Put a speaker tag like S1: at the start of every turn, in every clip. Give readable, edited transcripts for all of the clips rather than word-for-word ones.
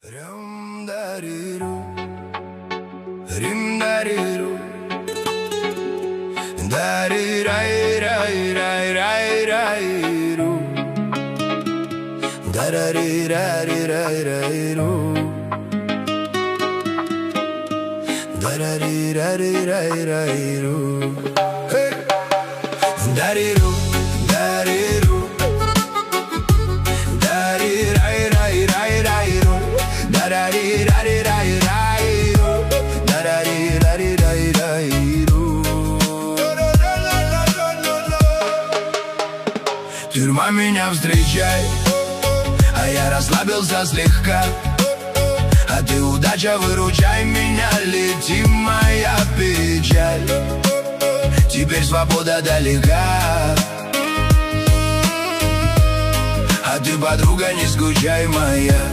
S1: Рим-дариру, рим-дариру, дари-рай-рай-рай-рай-рай-ру, дарари-рари-рай-рай-ру, дарари-рари-рай-рай-ру, дариру, дариру, дари-рай-рай-рай-рай-ру, дарари-рари-рай-рай-ру, дарари-рари-рай-рай-ру. Тюрьма меня встречает, а я расслабился слегка. А ты, удача, выручай меня, лети моя печаль. Теперь свобода далека, а ты, подруга, не скучай моя.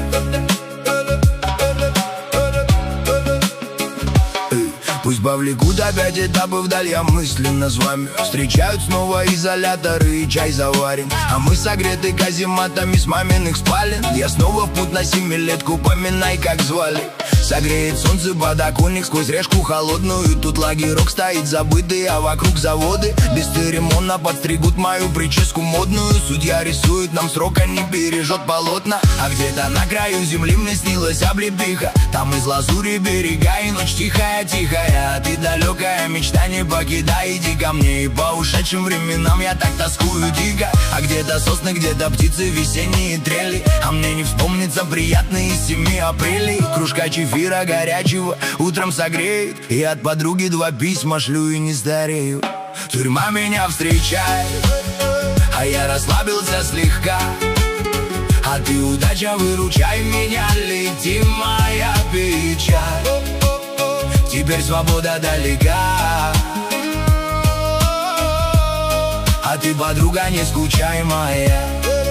S1: Пусть повлекут опять этапы вдаль, я мысленно с вами. Встречают снова изоляторы и чай заварен, а мы согреты казематами с маминых спален. Я снова в путь на 7-летку, поминай, как звали. Согреет солнце подоконник сквозь решку холодную. Тут лагерок стоит забытый, а вокруг заводы. Бесцеремонно подстригут мою прическу модную. Судья рисует нам срок, а не бережет полотна. А где-то на краю земли мне снилась облепиха. Там из лазури берега и ночь тихая-тихая. А ты, далекая мечта, не покидай, иди ко мне. И по ушедшим временам я так тоскую дико. А где-то сосны, где-то птицы, весенние трели. А мне не вспомнится приятные 7 апрелей. Кружка чефира горячего утром согреет, и от подруги 2 письма шлю и не старею. Тюрьма меня встречает, а я расслабился слегка. А ты, удача, выручай меня, лети моя печаль. Теперь свобода далека, а ты, подруга, не скучай моя.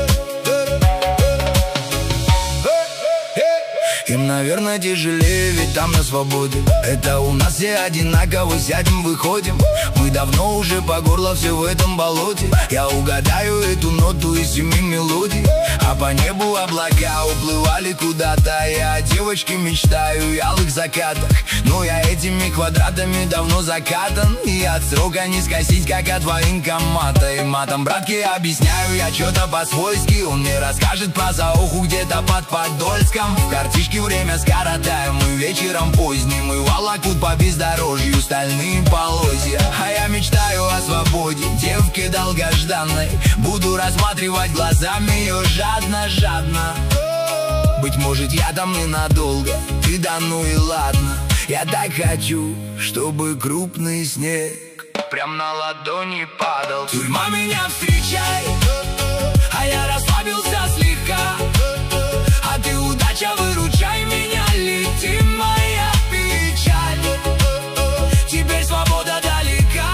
S1: Им, наверное, тяжелее, ведь там на свободе. Это у нас все одинаково, сядем, выходим. Мы давно уже по горло все в этом болоте. Я угадаю эту ноту из 7 мелодий. А по небу облака уплывали куда-то. Я о девочке мечтаю и алых закатах. Но я этими квадратами давно закатан, и от срока не скосить, как от военкомата. И матом, братки, объясняю я что-то по-свойски. Он мне расскажет про заоху где-то под Подольском. В картишке время скоротаем мы вечером поздним, и волокут по бездорожью стальные полозья. А я мечтаю о свободе, девке долгожданной. Буду рассматривать глазами ее жадно-жадно. Быть может, я там ненадолго, ты да ну и ладно. Я так хочу, чтобы крупный снег прям на ладони падал. Тюрьма меня встречает, а я расслабился слегка. А ты, удача, выручай меня, лети моя печаль. Теперь свобода далека,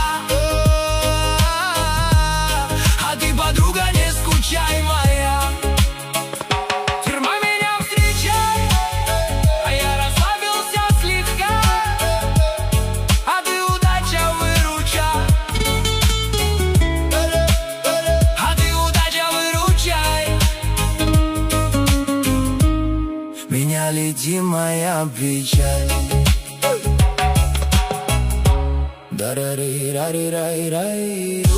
S1: а ты, подруга, не скучай моя. Тюрьма меня встречает, а я расслабился слегка. А ты, удача, выручай. А ты, удача, выручай меня, лети моя печаль. Дарари-рари-рай-рай.